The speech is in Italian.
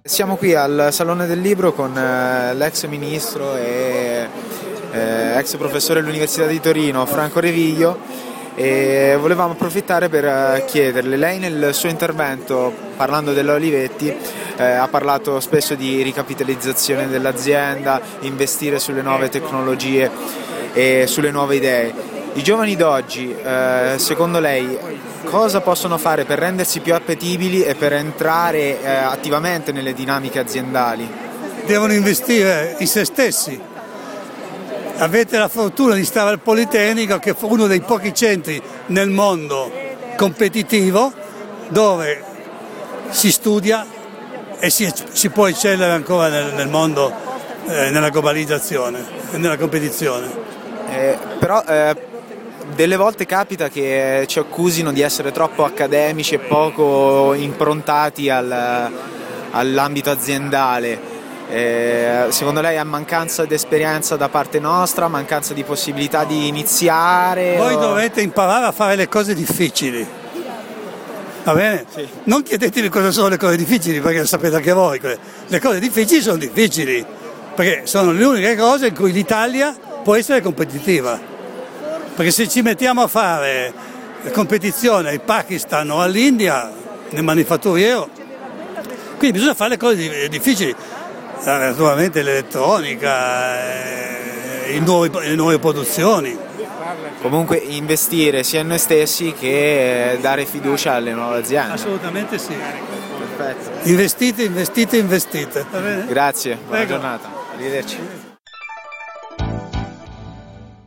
Siamo qui al Salone del Libro con l'ex ministro e ex professore dell'Università di Torino, Franco Reviglio, e volevamo approfittare per chiederle, lei nel suo intervento parlando della Olivetti ha parlato spesso di ricapitalizzazione dell'azienda, investire sulle nuove tecnologie e sulle nuove idee. I giovani d'oggi, secondo lei, cosa possono fare per rendersi più appetibili e per entrare attivamente nelle dinamiche aziendali? Devono investire in se stessi. Avete la fortuna di stare al Politecnico, che è uno dei pochi centri nel mondo competitivo dove si studia e si può eccellere ancora nel mondo, nella globalizzazione e nella competizione. Però delle volte capita che ci accusino di essere troppo accademici e poco improntati all'ambito aziendale. Secondo lei è mancanza di esperienza da parte nostra, mancanza di possibilità di iniziare? Voi dovete imparare a fare le cose difficili, va bene? Sì. Non chiedetemi cosa sono le cose difficili, perché lo sapete anche voi. Le cose difficili sono difficili, perché sono le uniche cose in cui l'Italia può essere competitiva. Perché se ci mettiamo a fare competizione al Pakistan o all'India, nel manifatturiero, quindi bisogna fare le cose difficili, naturalmente l'elettronica, le nuove produzioni. Comunque investire sia in noi stessi che dare fiducia alle nuove aziende. Assolutamente sì. Perfetto. Investite. Va bene? Grazie, buona Prego. giornata. Arrivederci.